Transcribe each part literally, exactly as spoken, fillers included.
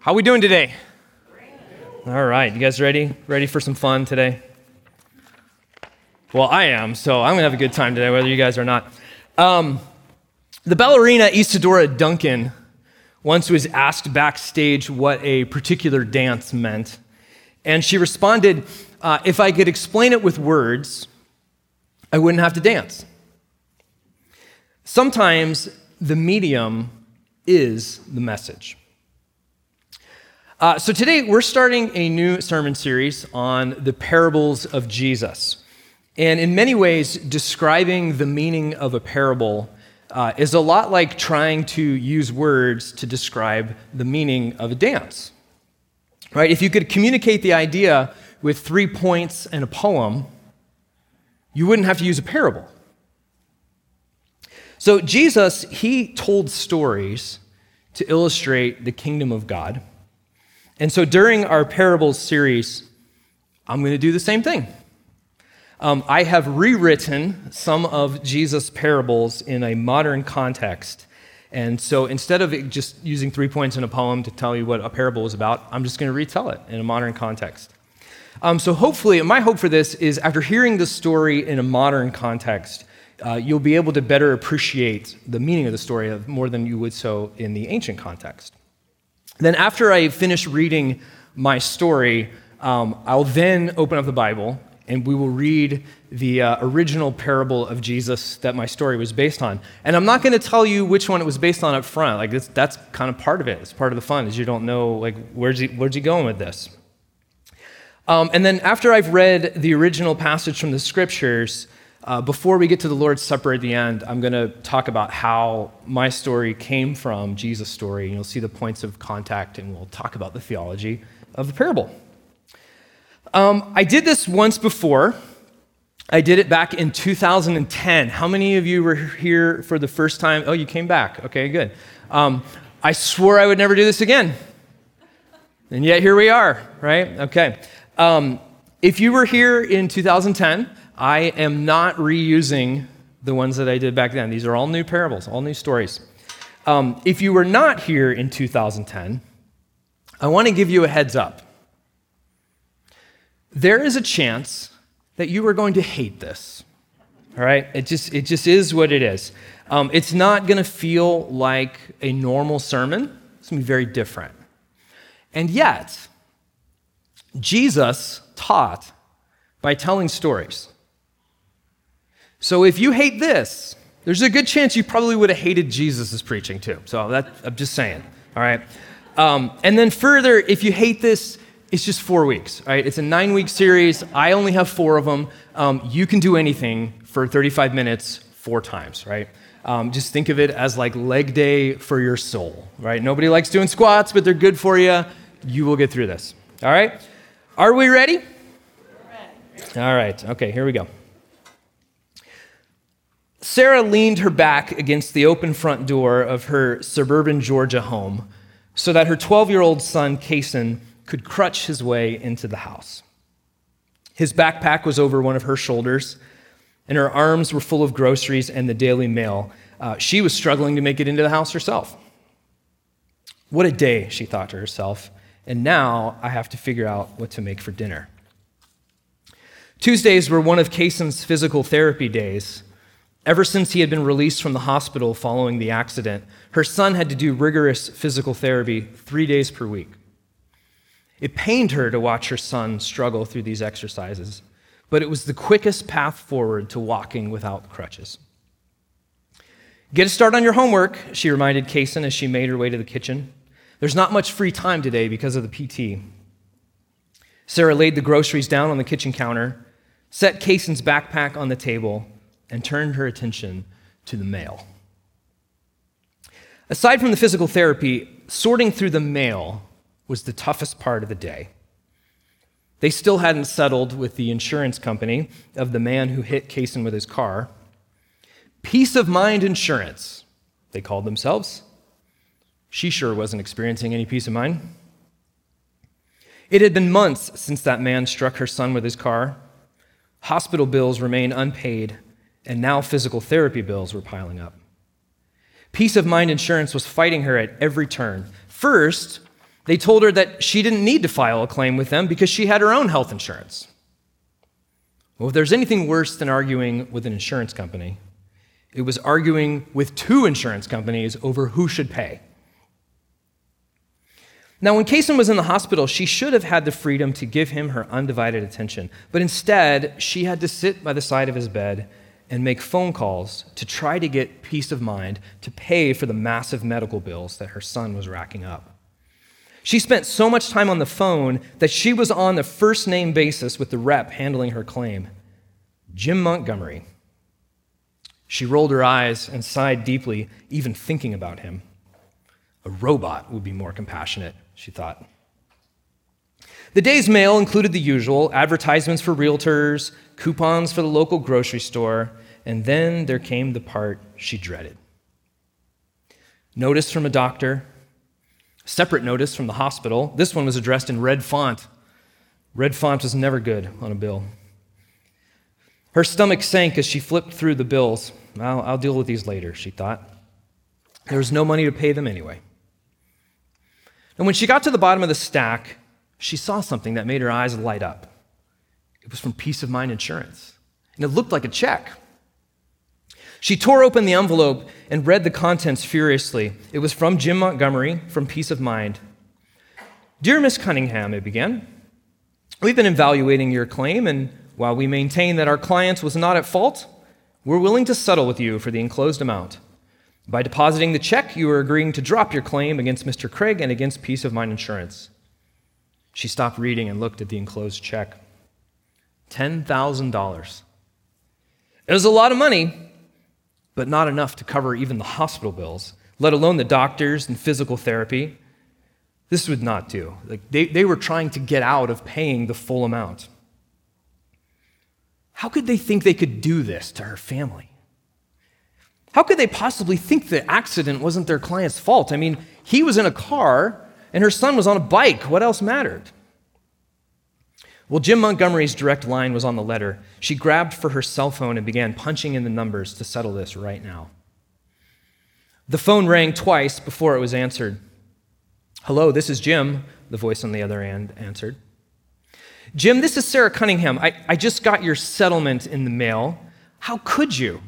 How we doing today? All right, you guys ready? Ready for some fun today? Well, I am, so I'm gonna have a good time today, whether you guys are not. Um, the ballerina Isadora Duncan once was asked backstage what a particular dance meant, and she responded, uh, if I could explain it with words, I wouldn't have to dance. Sometimes the medium is the message. Uh, so today we're starting a new sermon series on the parables of Jesus. And in many ways, describing the meaning of a parable uh, is a lot like trying to use words to describe the meaning of a dance. Right? If you could communicate the idea with three points and a poem, you wouldn't have to use a parable. So Jesus, he told stories to illustrate the kingdom of God. And so during our parables series, I'm going to do the same thing. Um, I have rewritten some of Jesus' parables in a modern context. And so instead of it just using three points in a poem to tell you what a parable is about, I'm just going to retell it in a modern context. Um, so hopefully, my hope for this is after hearing the story in a modern context, uh, you'll be able to better appreciate the meaning of the story more than you would so in the ancient context. Then after I finish reading my story, um, I'll then open up the Bible and we will read the uh, original parable of Jesus that my story was based on. And I'm not going to tell you which one it was based on up front. Like that's, that's kind of part of it. It's part of the fun is you don't know like where's he where's he going with this. Um, and then after I've read the original passage from the scriptures, Uh, before we get to the Lord's Supper at the end, I'm going to talk about how my story came from Jesus' story, and you'll see the points of contact, and we'll talk about the theology of the parable. Um, I did this once before. I did it back in two thousand ten. How many of you were here for the first time? Oh, you came back. Okay, good. Um, I swore I would never do this again, and yet here we are, right? Okay. Um, if you were here in two thousand ten, I am not reusing the ones that I did back then. These are all new parables, all new stories. Um, if you were not here in two thousand ten, I want to give you a heads up. There is a chance that you are going to hate this, all right? It just, it just is what it is. Um, it's not going to feel like a normal sermon. It's going to be very different. And yet, Jesus taught by telling stories. So if you hate this, there's a good chance you probably would have hated Jesus' preaching too. So that, I'm just saying, all right? Um, and then further, if you hate this, it's just four weeks, all right? It's a nine-week series. I only have four of them. Um, you can do anything for thirty-five minutes, four times, right? Um, just think of it as like leg day for your soul, right? Nobody likes doing squats, but they're good for you. You will get through this, all right? Are we ready? Ready. All right, okay, here we go. Sarah leaned her back against the open front door of her suburban Georgia home so that her twelve-year-old son, Kason, could crutch his way into the house. His backpack was over one of her shoulders, and her arms were full of groceries and the Daily Mail. Uh, she was struggling to make it into the house herself. What a day, she thought to herself, and now I have to figure out what to make for dinner. Tuesdays were one of Kason's physical therapy days. Ever since he had been released from the hospital following the accident, her son had to do rigorous physical therapy three days per week. It pained her to watch her son struggle through these exercises, but it was the quickest path forward to walking without crutches. Get a start on your homework, she reminded Kason as she made her way to the kitchen. There's not much free time today because of the P T. Sarah laid the groceries down on the kitchen counter, set Kason's backpack on the table, and turned her attention to the mail. Aside from the physical therapy, sorting through the mail was the toughest part of the day. They still hadn't settled with the insurance company of the man who hit Kason with his car. Peace of Mind Insurance, they called themselves. She sure wasn't experiencing any peace of mind. It had been months since that man struck her son with his car. Hospital bills remained unpaid, and now physical therapy bills were piling up. Peace of Mind Insurance was fighting her at every turn. First, They told her that she didn't need to file a claim with them because she had her own health insurance. Well, if there's anything worse than arguing with an insurance company, it was arguing with two insurance companies over who should pay. Now, when Kaysen was in the hospital, she should have had the freedom to give him her undivided attention, but instead, she had to sit by the side of his bed and make phone calls to try to get peace of mind to pay for the massive medical bills that her son was racking up. She spent so much time on the phone that she was on the first-name basis with the rep handling her claim, Jim Montgomery. She rolled her eyes and sighed deeply, even thinking about him. A robot would be more compassionate, she thought. The day's mail included the usual: advertisements for realtors, coupons for the local grocery store, and then there came the part she dreaded. Notice from a doctor, separate notice from the hospital. This one was addressed in red font. Red font was never good on a bill. Her stomach sank as she flipped through the bills. Well, I'll deal with these later, she thought. There was no money to pay them anyway. And when she got to the bottom of the stack, she saw something that made her eyes light up. It was from Peace of Mind Insurance, and it looked like a check. She tore open the envelope and read the contents furiously. It was from Jim Montgomery, from Peace of Mind. Dear Miss Cunningham, it began, we've been evaluating your claim, and while we maintain that our client was not at fault, we're willing to settle with you for the enclosed amount. By depositing the check, you are agreeing to drop your claim against Mister Craig and against Peace of Mind Insurance. She stopped reading and looked at the enclosed check. ten thousand dollars. It was a lot of money, but not enough to cover even the hospital bills, let alone the doctors and physical therapy. This would not do. Like they, they were trying to get out of paying the full amount. How could they think they could do this to her family? How could they possibly think the accident wasn't their client's fault? I mean, he was in a car and her son was on a bike. What else mattered? Well, Jim Montgomery's direct line was on the letter. She grabbed for her cell phone and began punching in the numbers to settle this right now. The phone rang twice before it was answered. Hello, this is Jim, the voice on the other end answered. Jim, this is Sarah Cunningham. I, I just got your settlement in the mail. How could you?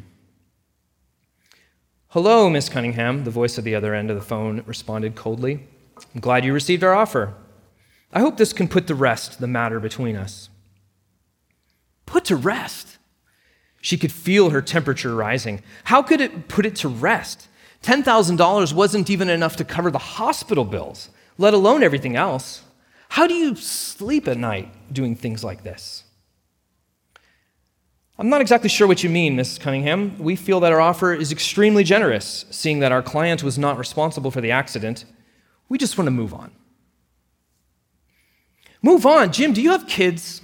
Hello, Miss Cunningham, the voice at the other end of the phone responded coldly. I'm glad you received our offer. I hope this can put to rest the matter between us. Put to rest? She could feel her temperature rising. How could it put it to rest? ten thousand dollars wasn't even enough to cover the hospital bills, let alone everything else. How do you sleep at night doing things like this? I'm not exactly sure what you mean, Missus Cunningham. We feel that our offer is extremely generous, seeing that our client was not responsible for the accident. We just want to move on. Move on? Jim, do you have kids?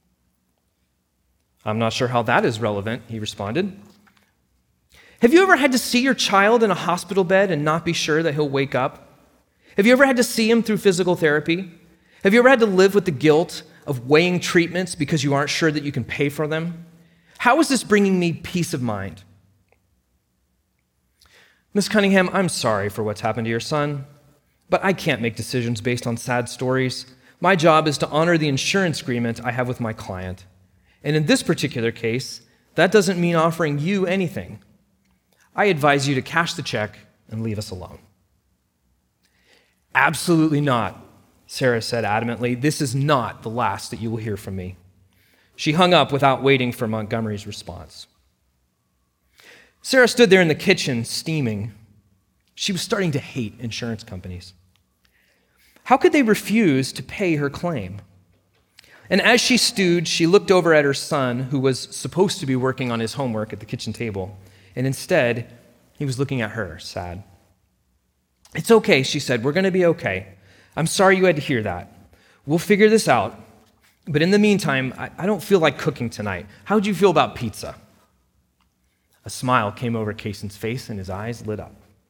I'm not sure how that is relevant, he responded. Have you ever had to see your child in a hospital bed and not be sure that he'll wake up? Have you ever had to see him through physical therapy? Have you ever had to live with the guilt of weighing treatments because you aren't sure that you can pay for them? How is this bringing me peace of mind? Miss Cunningham, I'm sorry for what's happened to your son, but I can't make decisions based on sad stories. My job is to honor the insurance agreement I have with my client. And in this particular case, that doesn't mean offering you anything. I advise you to cash the check and leave us alone. Absolutely not, Sarah said adamantly. This is not the last that you will hear from me. She hung up without waiting for Montgomery's response. Sarah stood there in the kitchen, steaming. She was starting to hate insurance companies. How could they refuse to pay her claim? And as she stewed, she looked over at her son, who was supposed to be working on his homework at the kitchen table, and instead, he was looking at her, sad. It's okay, she said. We're going to be okay. I'm sorry you had to hear that. We'll figure this out. But in the meantime, I, I don't feel like cooking tonight. How would you feel about pizza? A smile came over Kaysen's face, and his eyes lit up.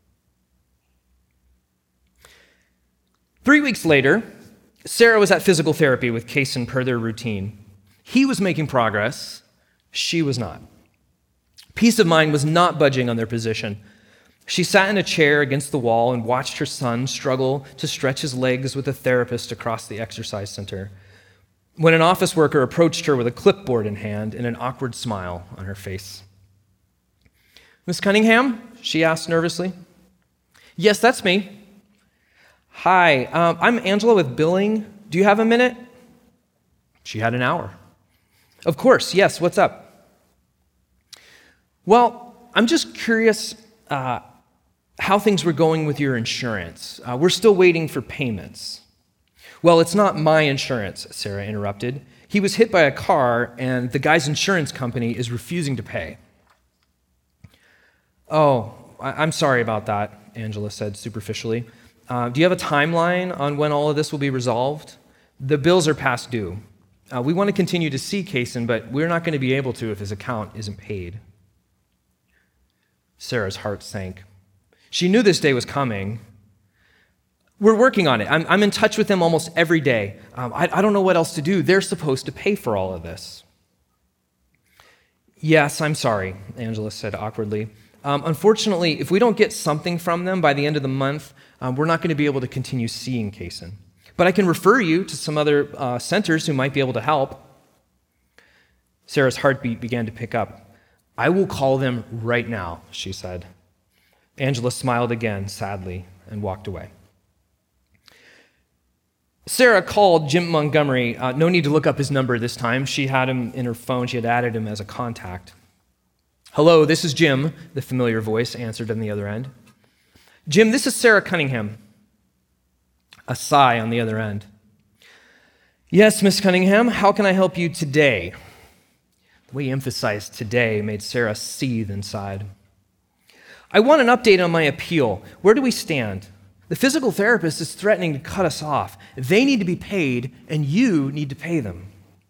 Three weeks later, Sarah was at physical therapy with Kaysen per their routine. He was making progress. She was not. Peace of Mind was not budging on their position. She sat in a chair against the wall and watched her son struggle to stretch his legs with a therapist across the exercise center, when an office worker approached her with a clipboard in hand and an awkward smile on her face. "Miss Cunningham?" she asked nervously. "Yes, that's me." "Hi, um, I'm Angela with billing. Do you have a minute?" She had an hour. "Of course, yes, what's up?" "Well, I'm just curious uh, how things were going with your insurance. Uh, we're still waiting for payments." "Well, it's not my insurance," Sarah interrupted. "He was hit by a car, and the guy's insurance company is refusing to pay." "Oh, I- I'm sorry about that," Angela said superficially. Uh, "do you have a timeline on when all of this will be resolved? The bills are past due. Uh, we want to continue to see Kaysen, but we're not going to be able to if his account isn't paid." Sarah's heart sank. She knew this day was coming. "We're working on it. I'm, I'm in touch with them almost every day. Um, I, I don't know what else to do. They're supposed to pay for all of this." "Yes, I'm sorry," Angela said awkwardly. Um, "unfortunately, if we don't get something from them by the end of the month, um, we're not going to be able to continue seeing Kaysen. But I can refer you to some other uh, centers who might be able to help." Sarah's heartbeat began to pick up. "I will call them right now," she said. Angela smiled again, sadly, and walked away. Sarah called Jim Montgomery. Uh, no need to look up his number this time. She had him in her phone. She had added him as a contact. "Hello, this is Jim," the familiar voice answered on the other end. "Jim, this is Sarah Cunningham." A sigh on the other end. "Yes, Miss Cunningham, how can I help you today?" The way he emphasized today made Sarah seethe inside. "I want an update on my appeal. Where do we stand? The physical therapist is threatening to cut us off. They need to be paid, and you need to pay them."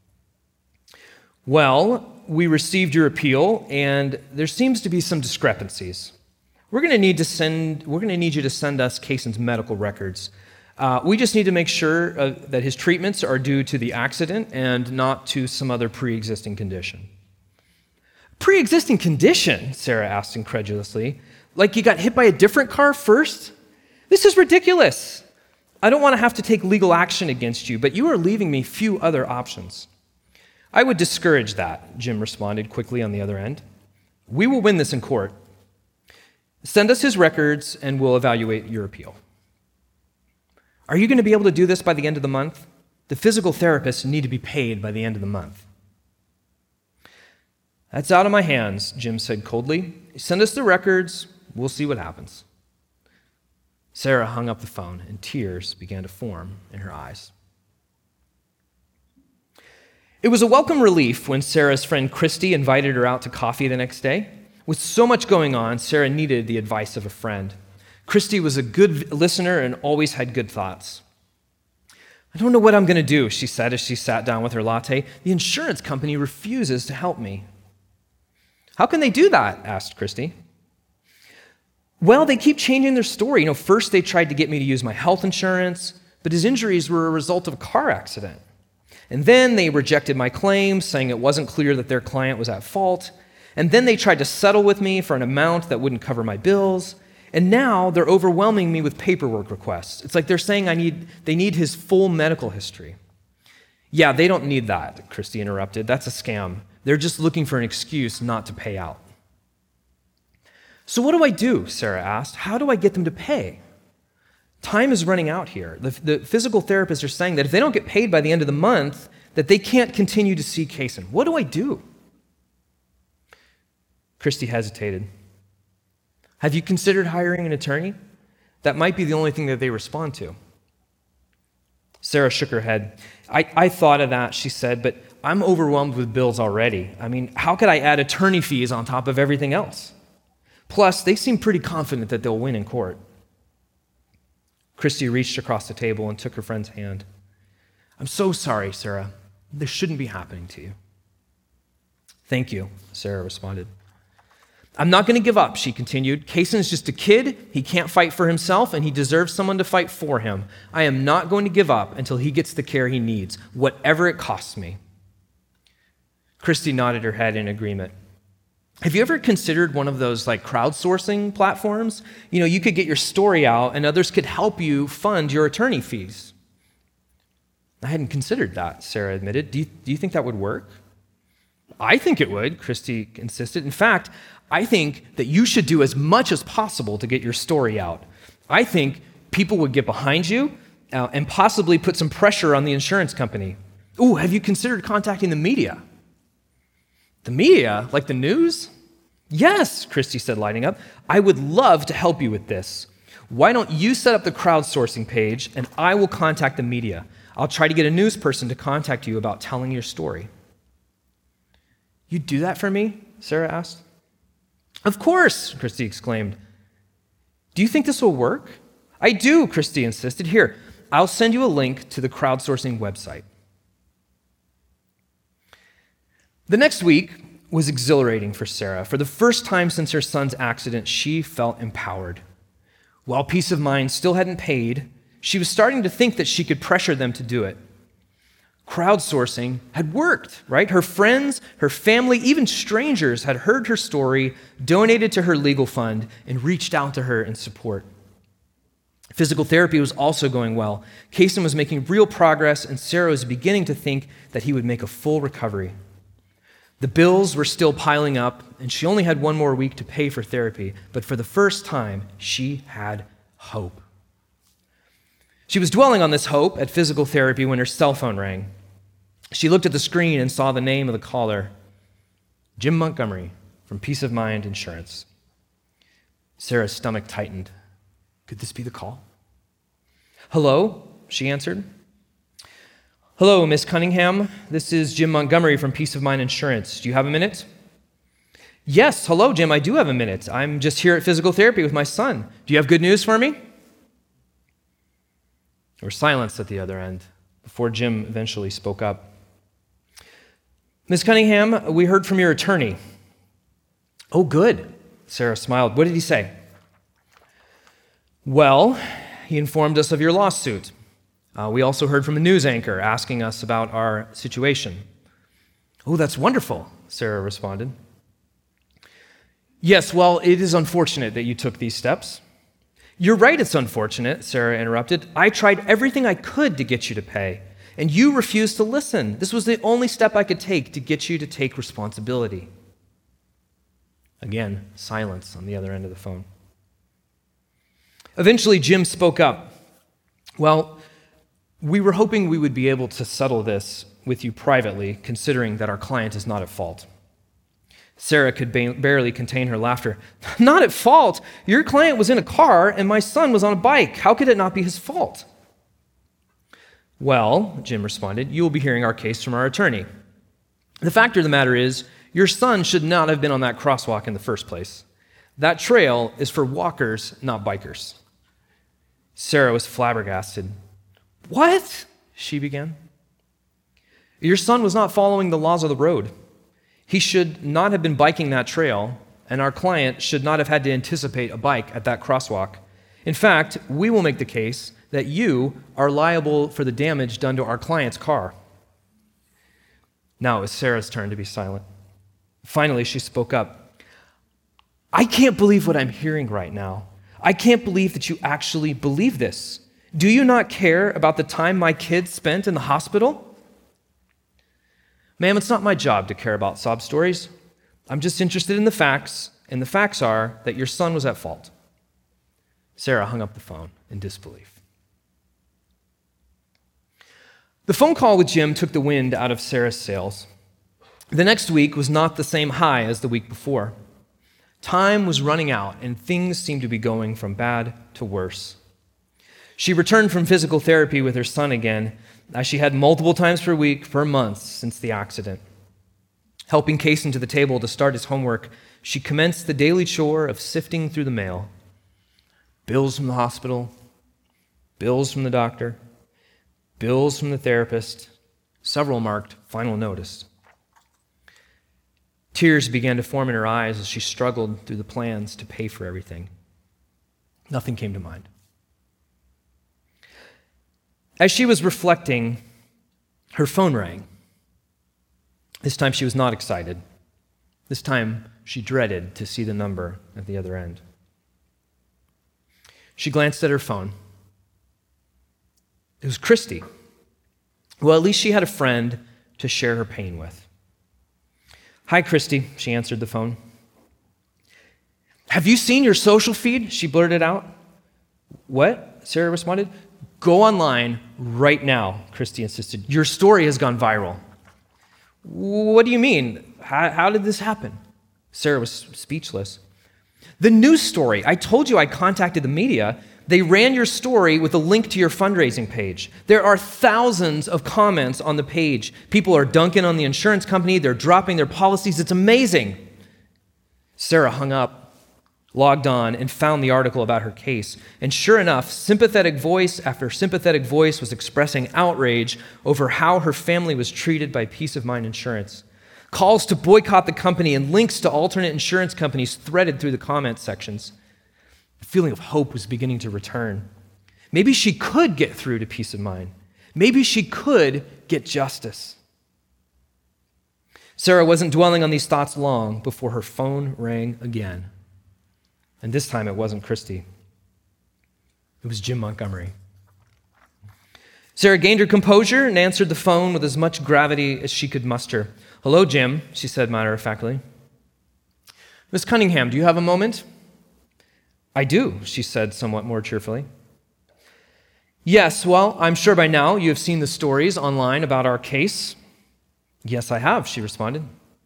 "Well, we received your appeal, and there seems to be some discrepancies. We're going to need to send. We're going to need you to send us Kaysen's medical records. Uh, we just need to make sure uh, that his treatments are due to the accident and not to some other pre-existing condition." "Pre-existing condition?" Sarah asked incredulously. "Like you got hit by a different car first? This is ridiculous. I don't want to have to take legal action against you, but you are leaving me few other options." "I would discourage that," Jim responded quickly on the other end. "We will win this in court. Send us his records, and we'll evaluate your appeal." "Are you going to be able to do this by the end of the month? The physical therapists need to be paid by the end of the month." "That's out of my hands," Jim said coldly. "Send us the records. We'll see what happens." Sarah hung up the phone, and tears began to form in her eyes. It was a welcome relief when Sarah's friend Christy invited her out to coffee the next day. With so much going on, Sarah needed the advice of a friend. Christy was a good listener and always had good thoughts. "I don't know what I'm going to do," she said as she sat down with her latte. "The insurance company refuses to help me." "How can they do that?" asked Christy. "Well, they keep changing their story. You know, first they tried to get me to use my health insurance, but his injuries were a result of a car accident. And then they rejected my claim, saying it wasn't clear that their client was at fault. And then they tried to settle with me for an amount that wouldn't cover my bills. And now they're overwhelming me with paperwork requests. It's like they're saying I need they need his full medical history." "Yeah, they don't need that," Christy interrupted. "That's a scam. They're just looking for an excuse not to pay out." "So what do I do?" Sarah asked. "How do I get them to pay? Time is running out here. The, the physical therapists are saying that if they don't get paid by the end of the month, that they can't continue to see Kaysen. What do I do?" Christy hesitated. "Have you considered hiring an attorney? That might be the only thing that they respond to." Sarah shook her head. I, I thought of that," she said, "but I'm overwhelmed with bills already. I mean, how could I add attorney fees on top of everything else? Plus, they seem pretty confident that they'll win in court." Christy reached across the table and took her friend's hand. "I'm so sorry, Sarah. This shouldn't be happening to you." "Thank you," Sarah responded. "I'm not going to give up," she continued. "Kaysen's just a kid. He can't fight for himself, and he deserves someone to fight for him. I am not going to give up until he gets the care he needs, whatever it costs me." Christy nodded her head in agreement. Have you ever considered one of those like crowdsourcing platforms? You know, you could get your story out and others could help you fund your attorney fees. I hadn't considered that, Sarah admitted. Do you, do you think that would work? I think it would, Christy insisted. In fact, I think that you should do as much as possible to get your story out. I think people would get behind you uh, and possibly put some pressure on the insurance company. Ooh, have you considered contacting the media? The media? Like the news? Yes, Christy said, lighting up. I would love to help you with this. Why don't you set up the crowdsourcing page and I will contact the media. I'll try to get a news person to contact you about telling your story. You'd do that for me? Sarah asked. Of course, Christy exclaimed. Do you think this will work? I do, Christy insisted. Here, I'll send you a link to the crowdsourcing website. The next week was exhilarating for Sarah. For the first time since her son's accident, she felt empowered. While Peace of Mind still hadn't paid, she was starting to think that she could pressure them to do it. Crowdsourcing had worked, right? Her friends, her family, even strangers had heard her story, donated to her legal fund, and reached out to her in support. Physical therapy was also going well. Kaysen was making real progress, and Sarah was beginning to think that he would make a full recovery. The bills were still piling up, and she only had one more week to pay for therapy, but for the first time, she had hope. She was dwelling on this hope at physical therapy when her cell phone rang. She looked at the screen and saw the name of the caller, Jim Montgomery from Peace of Mind Insurance. Sarah's stomach tightened. Could this be the call? Hello, she answered. Hello, Miss Cunningham. This is Jim Montgomery from Peace of Mind Insurance. Do you have a minute? Yes, hello, Jim. I do have a minute. I'm just here at physical therapy with my son. Do you have good news for me? There was silence at the other end before Jim eventually spoke up. Miss Cunningham, we heard from your attorney. Oh, good, Sarah smiled. What did he say? Well, he informed us of your lawsuit. Uh, we also heard from a news anchor asking us about our situation. Oh, that's wonderful, Sarah responded. Yes, well, it is unfortunate that you took these steps. You're right, it's unfortunate, Sarah interrupted. I tried everything I could to get you to pay, and you refused to listen. This was the only step I could take to get you to take responsibility. Again, silence on the other end of the phone. Eventually, Jim spoke up. Well, we were hoping we would be able to settle this with you privately, considering that our client is not at fault. Sarah could ba- barely contain her laughter. Not at fault? Your client was in a car and my son was on a bike. How could it not be his fault? Well, Jim responded, you will be hearing our case from our attorney. The fact of the matter is, your son should not have been on that crosswalk in the first place. That trail is for walkers, not bikers. Sarah was flabbergasted. What? She began. Your son was not following the laws of the road. He should not have been biking that trail, and our client should not have had to anticipate a bike at that crosswalk. In fact, we will make the case that you are liable for the damage done to our client's car. Now it was Sarah's turn to be silent. Finally, she spoke up. I can't believe what I'm hearing right now. I can't believe that you actually believe this. Do you not care about the time my kids spent in the hospital? Ma'am, it's not my job to care about sob stories. I'm just interested in the facts, and the facts are that your son was at fault. Sarah hung up the phone in disbelief. The phone call with Jim took the wind out of Sarah's sails. The next week was not the same high as the week before. Time was running out, and things seemed to be going from bad to worse. She returned from physical therapy with her son again, as she had multiple times per week for months since the accident. Helping Kaysen to the table to start his homework, she commenced the daily chore of sifting through the mail. Bills from the hospital, bills from the doctor, bills from the therapist, several marked final notice. Tears began to form in her eyes as she struggled through the plans to pay for everything. Nothing came to mind. As she was reflecting, her phone rang. This time she was not excited. This time She dreaded to see the number at the other end. She glanced at her phone. It was Christy. Well, at least she had a friend to share her pain with. "Hi, Christy," she answered the phone. "Have you seen your social feed?" she blurted out. "What?" Sarah responded. "Go online right now," Christy insisted. "Your story has gone viral." "What do you mean? How, how did this happen?" Sarah was speechless. "The news story. I told you I contacted the media. They ran your story with a link to your fundraising page. There are thousands of comments on the page. People are dunking on the insurance company. They're dropping their policies. It's amazing." Sarah hung up, logged on, and found the article about her case. And sure enough, sympathetic voice after sympathetic voice was expressing outrage over how her family was treated by Peace of Mind Insurance. Calls to boycott the company and links to alternate insurance companies threaded through the comment sections. The feeling of hope was beginning to return. Maybe she could get through to Peace of Mind. Maybe she could get justice. Sarah wasn't dwelling on these thoughts long before her phone rang again. And this time it wasn't Christy. It was Jim Montgomery. Sarah gained her composure and answered the phone with as much gravity as she could muster. "Hello, Jim," she said matter-of-factly. "Miss Cunningham, do you have a moment?" "I do," she said somewhat more cheerfully. "Yes, well, I'm sure by now you have seen the stories online about our case." "Yes, I have," she responded.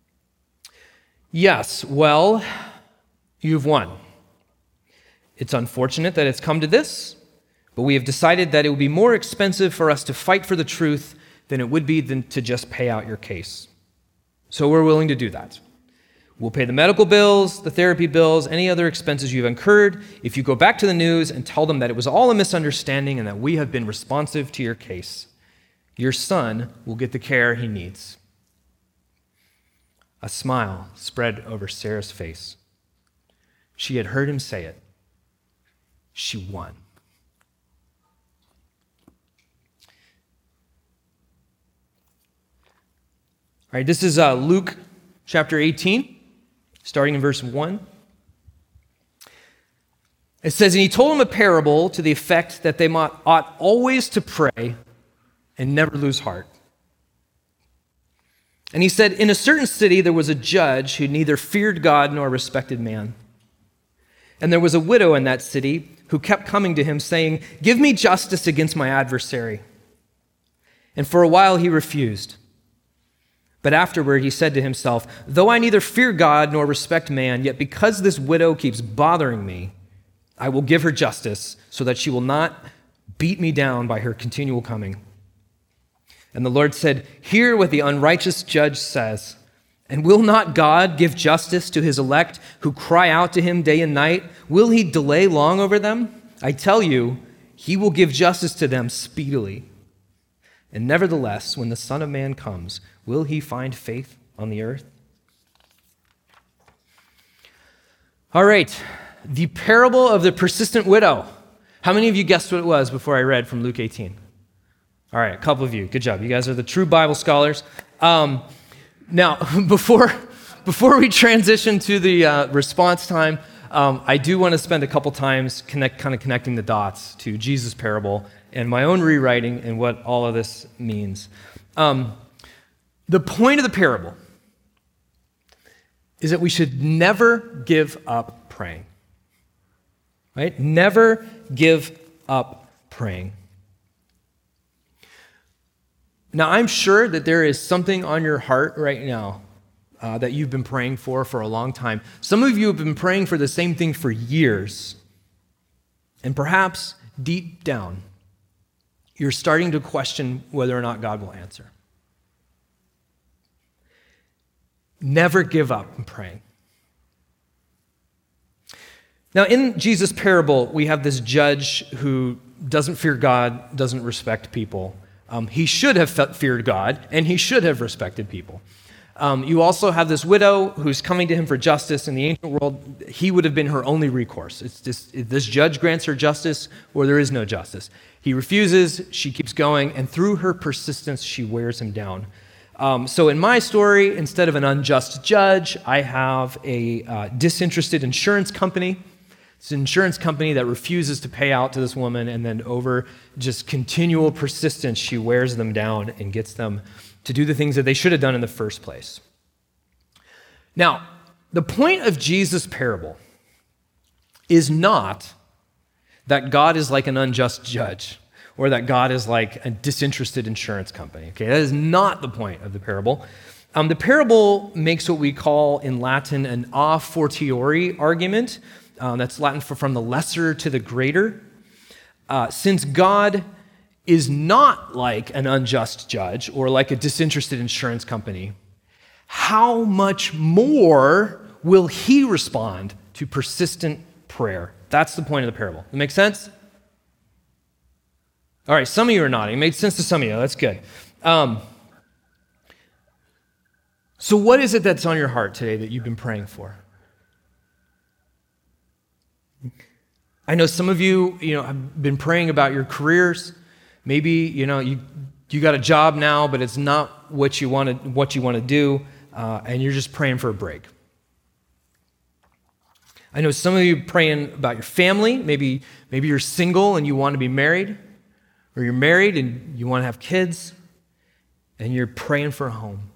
"Yes, well, you've won. It's unfortunate that it's come to this, but we have decided that it would be more expensive for us to fight for the truth than it would be than to just pay out your case. So we're willing to do that. We'll pay the medical bills, the therapy bills, any other expenses you've incurred if you go back to the news and tell them that it was all a misunderstanding and that we have been responsive to your case. Your son will get the care he needs." A smile spread over Sarah's face. She had heard him say it. She won. All right, this is uh, Luke chapter eighteen. Starting in verse one. It says, "And he told them a parable to the effect that they ought always to pray and never lose heart. And he said, in a certain city there was a judge who neither feared God nor respected man. And there was a widow in that city who kept coming to him saying, 'Give me justice against my adversary.' And for a while he refused. But afterward he said to himself, 'Though I neither fear God nor respect man, yet because this widow keeps bothering me, I will give her justice so that she will not beat me down by her continual coming.' And the Lord said, 'Hear what the unrighteous judge says. And will not God give justice to his elect who cry out to him day and night? Will he delay long over them? I tell you, he will give justice to them speedily. And nevertheless, when the Son of Man comes, will he find faith on the earth?'" All right, the parable of the persistent widow. How many of you guessed what it was before I read from Luke eighteen? All right, a couple of you. Good job. You guys are the true Bible scholars. Um, now, before, before we transition to the uh, response time, um, I do want to spend a couple times connect, kind of connecting the dots to Jesus' parable and my own rewriting and what all of this means. Um, the point of the parable is that we should never give up praying. Right? Never give up praying. Now, I'm sure that there is something on your heart right now uh, that you've been praying for for a long time. Some of you have been praying for the same thing for years. And perhaps deep down, you're starting to question whether or not God will answer. Never give up in praying. Now, in Jesus' parable, we have this judge who doesn't fear God, doesn't respect people. Um, he should have feared God, and he should have respected people. Um, you also have this widow who's coming to him for justice. In the ancient world, he would have been her only recourse. It's just, this judge grants her justice, or there is no justice. He refuses, she keeps going, and through her persistence, she wears him down. Um, so in my story, instead of an unjust judge, I have a uh, disinterested insurance company. It's an insurance company that refuses to pay out to this woman, and then over just continual persistence, she wears them down and gets them to do the things that they should have done in the first place. Now, the point of Jesus' parable is not that God is like an unjust judge or that God is like a disinterested insurance company. Okay, that is not the point of the parable. Um, the parable makes what we call in Latin an a fortiori argument. Um, that's Latin for from the lesser to the greater. Uh, since God is not like an unjust judge or like a disinterested insurance company, how much more will he respond to persistent prayer? That's the point of the parable. Does that make sense? All right, some of you are nodding. It made sense to some of you. That's good. Um, so what is it that's on your heart today that you've been praying for? I know some of you, you know, have been praying about your careers. Maybe, you know, you you got a job now, but it's not what you want to what you want to do, uh, and you're just praying for a break. I know some of you praying about your family. Maybe maybe you're single and you want to be married, or you're married and you want to have kids, and you're praying for a home.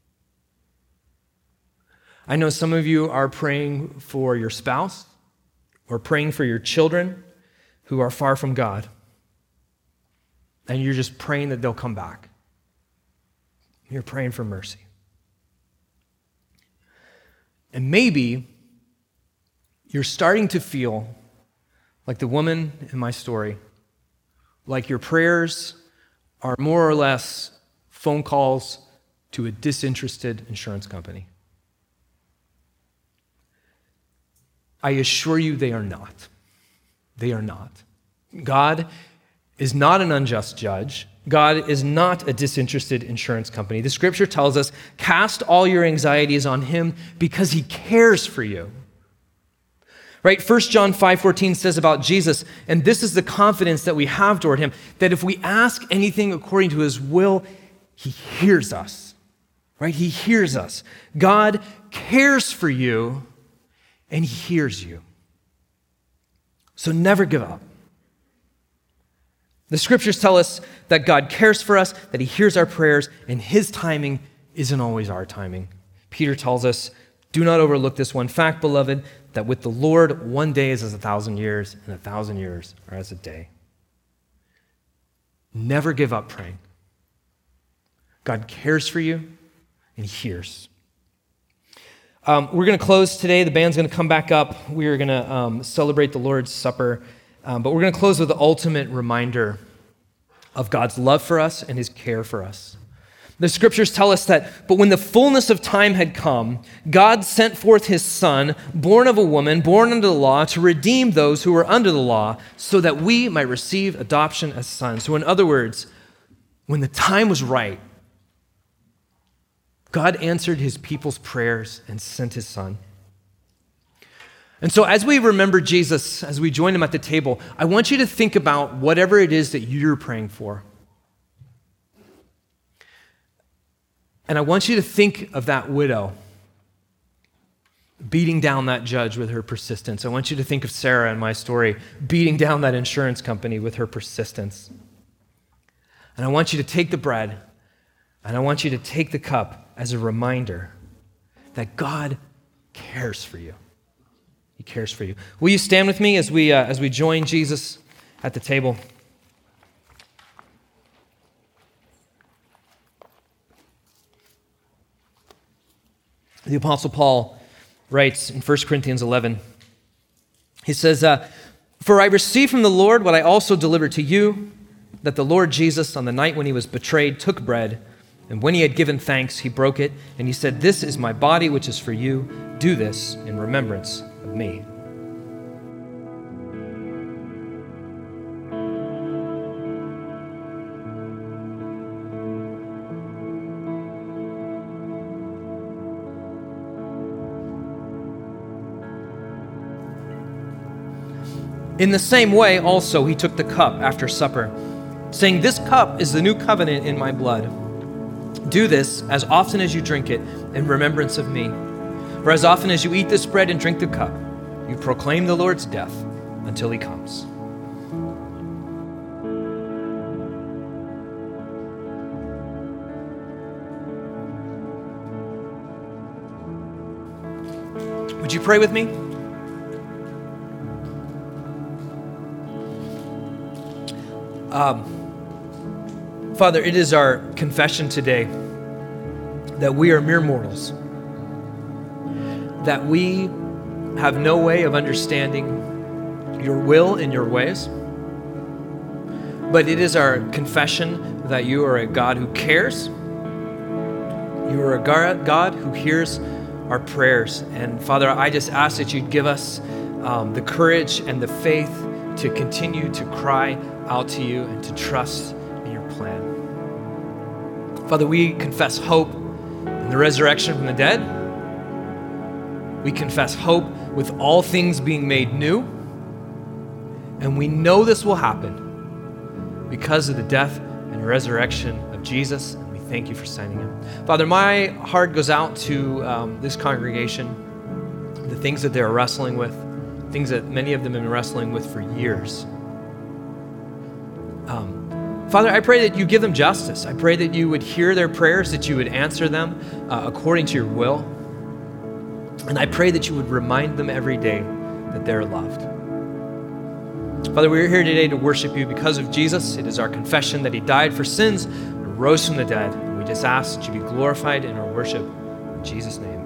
I know some of you are praying for your spouse or praying for your children who are far from God, and you're just praying that they'll come back. You're praying for mercy. And maybe you're starting to feel like the woman in my story, like your prayers are more or less phone calls to a disinterested insurance company. I assure you they are not. They are not. God is not an unjust judge. God is not a disinterested insurance company. The scripture tells us, cast all your anxieties on him because he cares for you. Right? First John five fourteen says about Jesus, and this is the confidence that we have toward him, that if we ask anything according to his will, he hears us. Right? He hears us. God cares for you, and he hears you. So never give up. The scriptures tell us that God cares for us, that he hears our prayers, and his timing isn't always our timing. Peter tells us, do not overlook this one fact, beloved, that with the Lord, one day is as a thousand years, and a thousand years are as a day. Never give up praying. God cares for you, and he hears. Um, we're going to close today. The band's going to come back up. We are going to um, celebrate the Lord's Supper. Um, but we're going to close with the ultimate reminder of God's love for us and his care for us. The scriptures tell us that, but when the fullness of time had come, God sent forth his Son, born of a woman, born under the law, to redeem those who were under the law, so that we might receive adoption as sons. So in other words, when the time was right, God answered his people's prayers and sent his Son. And so as we remember Jesus, as we join him at the table, I want you to think about whatever it is that you're praying for. And I want you to think of that widow beating down that judge with her persistence. I want you to think of Sarah in my story beating down that insurance company with her persistence. And I want you to take the bread, and I want you to take the cup as a reminder that God cares for you. He cares for you. Will you stand with me as we uh, as we join Jesus at the table? The Apostle Paul writes in First Corinthians eleven, he says, uh, "For I received from the Lord what I also delivered to you, that the Lord Jesus, on the night when he was betrayed, took bread, and when he had given thanks, he broke it, and he said, 'This is my body, which is for you. Do this in remembrance of me.'" In the same way, also, he took the cup after supper, saying, "This cup is the new covenant in my blood. Do this as often as you drink it in remembrance of me. For as often as you eat this bread and drink the cup, you proclaim the Lord's death until he comes. Would you pray with me? Um, Father, it is our confession today that we are mere mortals, that we have no way of understanding your will and your ways, but it is our confession that you are a God who cares. You are a God who hears our prayers. And Father, I just ask that you'd give us um, the courage and the faith to continue to cry out to you and to trust in your plan. Father, we confess hope in the resurrection from the dead. We confess hope with all things being made new. And we know this will happen because of the death and resurrection of Jesus. And we thank you for sending him. Father, my heart goes out to um, this congregation, the things that they're wrestling with, things that many of them have been wrestling with for years. Um, Father, I pray that you give them justice. I pray that you would hear their prayers, that you would answer them uh, according to your will. And I pray that you would remind them every day that they're loved. Father, we're here today to worship you because of Jesus. It is our confession that he died for sins and rose from the dead. And we just ask that you be glorified in our worship. In Jesus' name.